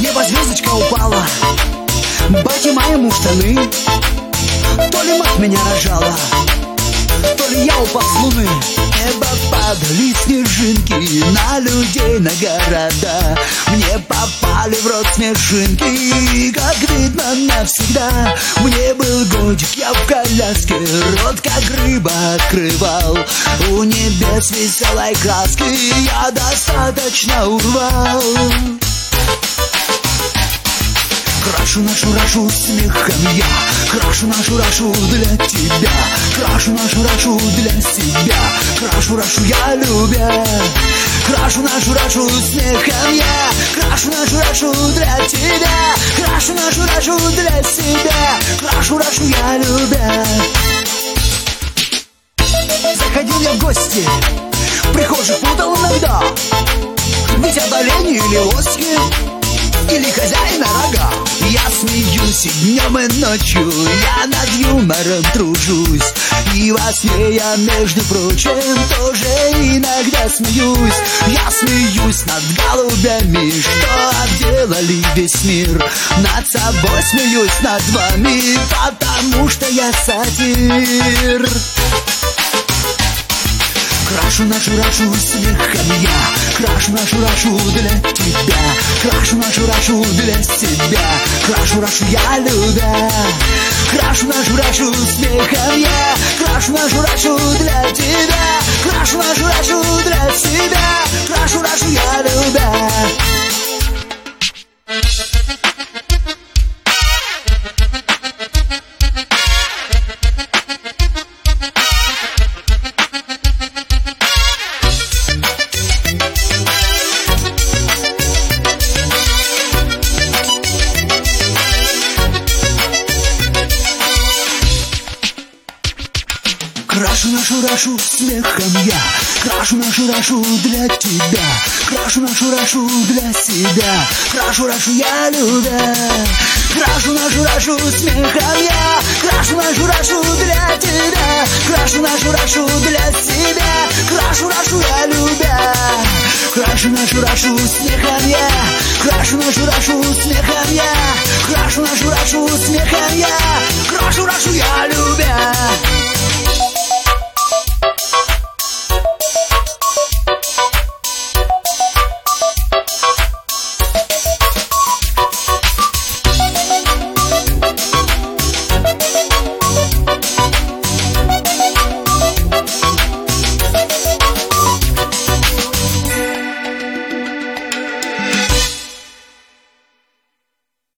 неба звездочка упала, батя моему в штаны. То ли мать меня рожала, то ли я упал с луны. Небо падали снежинки на людей, на города. Мне попали в рот смешинки, как видно навсегда. Мне был годик, я в коляске, рот как рыба открывал. У небес веселой краски я достаточно урвал. Крашу нашу рашу смехом я, крашу нашу рашу для тебя, крашу нашу рашу для себя, крашу рашу я любя. Крашу нашу рашу смехом я, крашу нашу рашу для тебя, крашу нашу рашу для себя, крашу рашу я любя. Заходил я в гости, прихожих путал иногда, ведь это лень или оськи, или хозяина рога. Я смеюсь и днем, и ночью, я над юмором тружусь. И во сне я, между прочим, тоже иногда смеюсь. Я смеюсь над голубями, что обделали весь мир. Над собой смеюсь, над вами, потому что я сатир. Крашу нашу рашу смехом я, крашу нашу рашу для тебя, крашу нашу рашу для себя, крашу рашу я любя. Крашу нашу рашу смехом я, крашу нашу рашу для тебя, крашу нашу рашу для себя, крашу рашу я любя. Крашу нашу рашу смехом я, крашу нашу рашу для тебя, крашу нашу рашу для себя, крашу рашу я любя. Крашу нашу рашу смехом я, крашу нашу рашу для тебя, крашу нашу рашу для себя, крашу рашу я любя. Крашу нашу рашу смехом я, крашу нашу рашу смехом я, крашу нашу рашу смехом я, крашу рашу я любя.